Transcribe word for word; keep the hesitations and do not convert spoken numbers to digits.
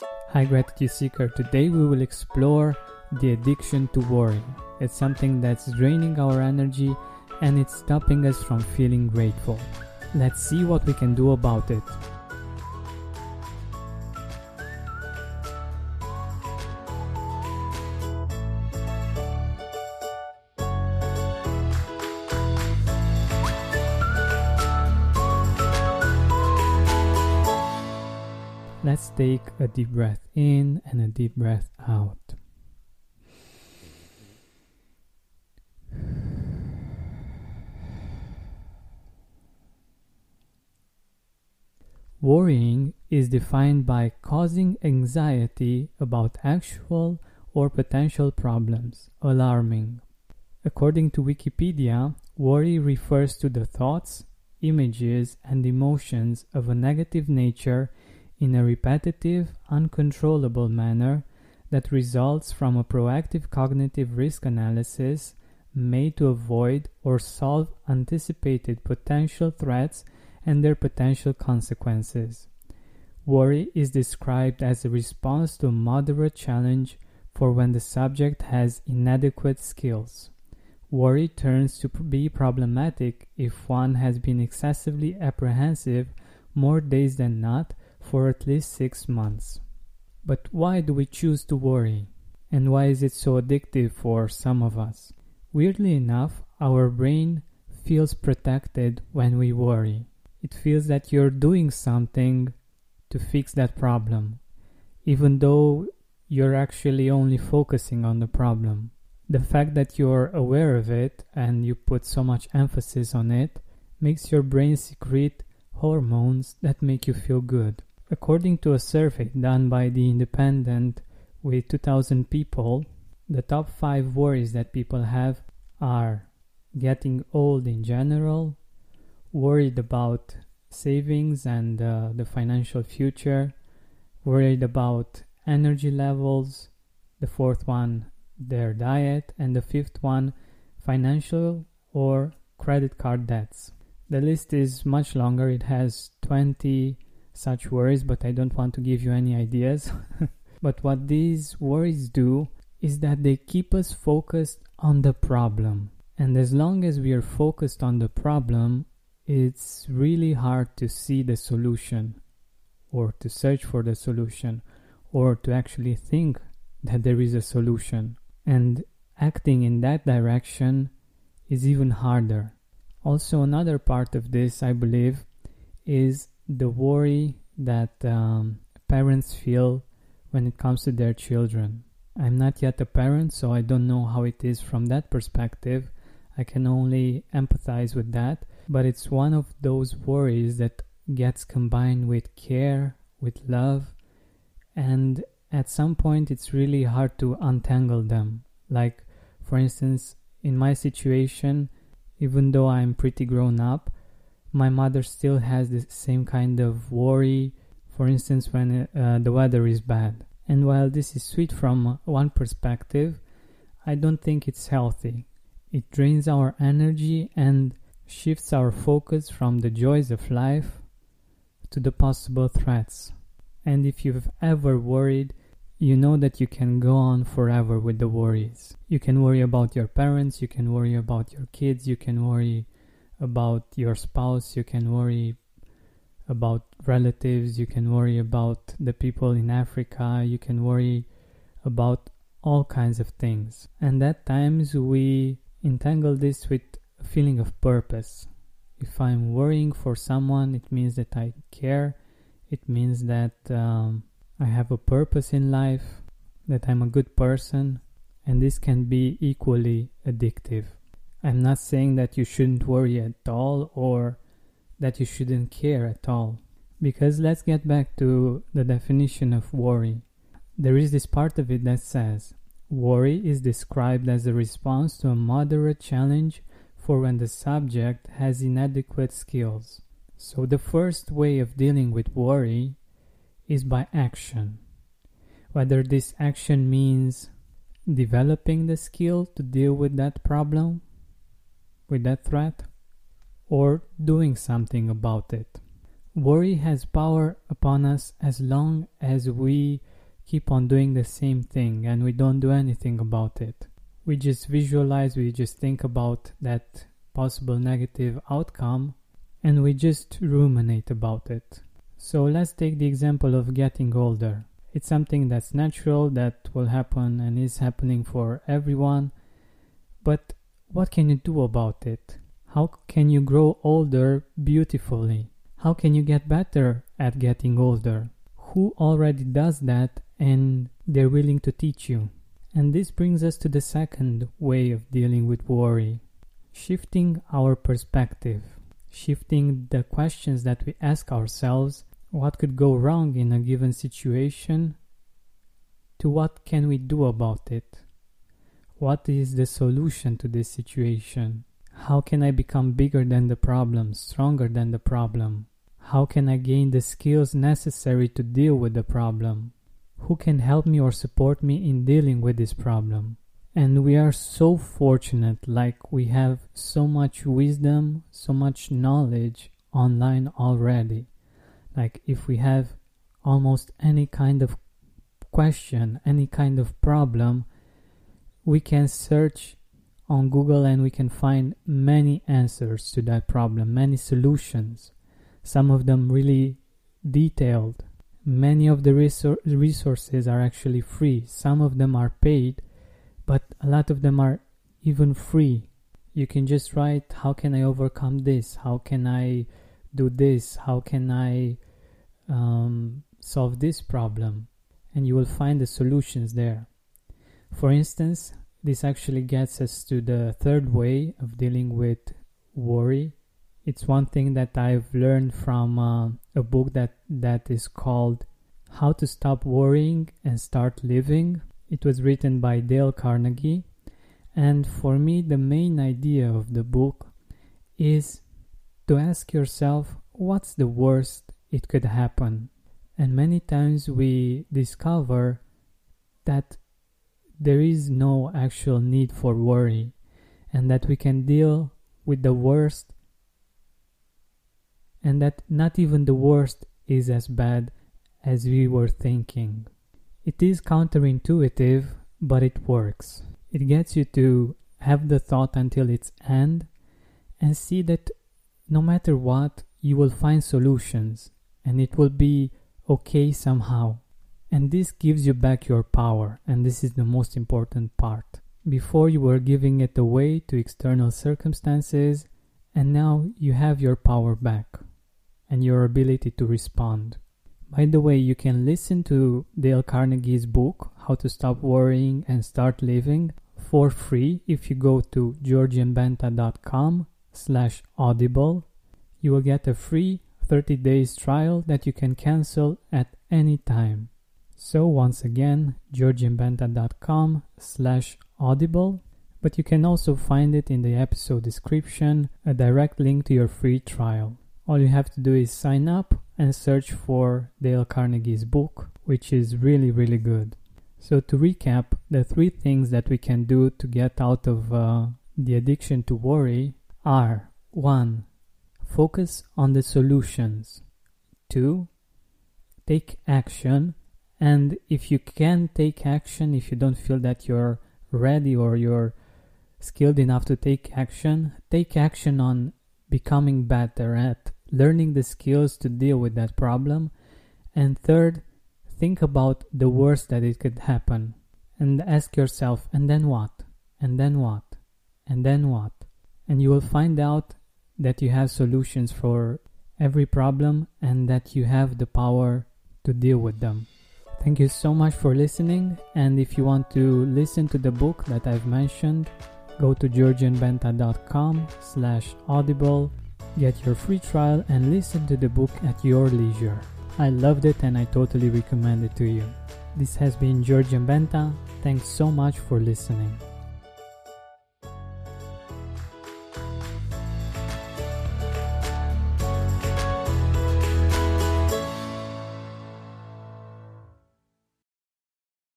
Hi Gratitude Seeker, today we will explore the addiction to worry. It's something that's draining our energy and it's stopping us from feeling grateful. Let's see what we can do about it. Let's take a deep breath in and a deep breath out. Worrying is defined by causing anxiety about actual or potential problems, alarming. According to Wikipedia, worry refers to the thoughts, images, and emotions of a negative nature in a repetitive, uncontrollable manner that results from a proactive cognitive risk analysis made to avoid or solve anticipated potential threats and their potential consequences. Worry is described as a response to a moderate challenge for when the subject has inadequate skills. Worry turns to be problematic if one has been excessively apprehensive more days than not for at least six months. But why do we choose to worry? And why is it so addictive for some of us? Weirdly enough, our brain feels protected when we worry. It feels that you're doing something to fix that problem, even though you're actually only focusing on the problem. The fact that you're aware of it and you put so much emphasis on it makes your brain secrete hormones that make you feel good. According to a survey done by The Independent with two thousand people, the top five worries that people have are getting old in general, worried about savings and uh, the financial future, worried about energy levels, the fourth one, their diet, and the fifth one, financial or credit card debts. The list is much longer. It has twenty such worries, but I don't want to give you any ideas. But what these worries do is that they keep us focused on the problem. And as long as we are focused on the problem, it's really hard to see the solution, or to search for the solution, or to actually think that there is a solution. And acting in that direction is even harder. Also, another part of this, I believe, is the worry that um, parents feel when it comes to their children. I'm not yet a parent, so I don't know how it is from that perspective. I can only empathize with that, but it's one of those worries that gets combined with care, with love, and at some point it's really hard to untangle them. Like, for instance, in my situation, even though I'm pretty grown up, my mother still has the same kind of worry, for instance, when uh, the weather is bad. And while this is sweet from one perspective, I don't think it's healthy. It drains our energy and shifts our focus from the joys of life to the possible threats. And if you've ever worried, you know that you can go on forever with the worries. You can worry about your parents, you can worry about your kids, you can worry about your spouse, you can worry about relatives, you can worry about the people in Africa, you can worry about all kinds of things. And at times we entangle this with a feeling of purpose. If I'm worrying for someone, it means that I care, it means that um, I have a purpose in life, that I'm a good person, and this can be equally addictive. I'm not saying that you shouldn't worry at all or that you shouldn't care at all, because let's get back to the definition of worry. There is this part of it that says, worry is described as a response to a moderate challenge for when the subject has inadequate skills. So the first way of dealing with worry is by action. Whether this action means developing the skill to deal with that problem, with that threat, or doing something about it. Worry has power upon us as long as we keep on doing the same thing and we don't do anything about it. We just visualize, we just think about that possible negative outcome and we just ruminate about it. So let's take the example of getting older. It's something that's natural, that will happen and is happening for everyone. But what can you do about it? How can you grow older beautifully? How can you get better at getting older? Who already does that and they're willing to teach you? And this brings us to the second way of dealing with worry. Shifting our perspective. Shifting the questions that we ask ourselves. What could go wrong in a given situation? To what can we do about it? What is the solution to this situation? How can I become bigger than the problem, stronger than the problem? How can I gain the skills necessary to deal with the problem? Who can help me or support me in dealing with this problem? And we are so fortunate, like we have so much wisdom, so much knowledge online already. Like if we have almost any kind of question, any kind of problem, we can search on Google and we can find many answers to that problem, many solutions. Some of them really detailed. Many of the resor- resources are actually free. Some of them are paid, but a lot of them are even free. You can just write, how can I overcome this? How can I do this? How can I um, solve this problem? And you will find the solutions there. For instance, this actually gets us to the third way of dealing with worry. It's one thing that I've learned from uh, a book that, that is called How to Stop Worrying and Start Living. It was written by Dale Carnegie. And for me, the main idea of the book is to ask yourself, what's the worst it could happen? And many times we discover that there is no actual need for worry and that we can deal with the worst and that not even the worst is as bad as we were thinking. It is counterintuitive, but it works. It gets you to have the thought until its end and see that no matter what, you will find solutions and it will be okay somehow. And this gives you back your power, and this is the most important part. Before you were giving it away to external circumstances, and now you have your power back and your ability to respond. By the way, you can listen to Dale Carnegie's book, How to Stop Worrying and Start Living, for free if you go to georgianbenta.com slash audible. You will get a free thirty days trial that you can cancel at any time. So once again, georgianbenta.com slash audible, but you can also find it in the episode description, a direct link to your free trial. All you have to do is sign up and search for Dale Carnegie's book, which is really, really good. So to recap, the three things that we can do to get out of uh, the addiction to worry are: one, focus on the solutions. Two, take action. And if you can take action, if you don't feel that you're ready or you're skilled enough to take action, take action on becoming better at learning the skills to deal with that problem. And third, think about the worst that it could happen and ask yourself, and then what? And then what? And then what? And you will find out that you have solutions for every problem and that you have the power to deal with them. Thank you so much for listening, and if you want to listen to the book that I've mentioned, go to georgianbenta.com slash audible, get your free trial and listen to the book at your leisure. I loved it and I totally recommend it to you. This has been Georgian Benta. Thanks so much for listening.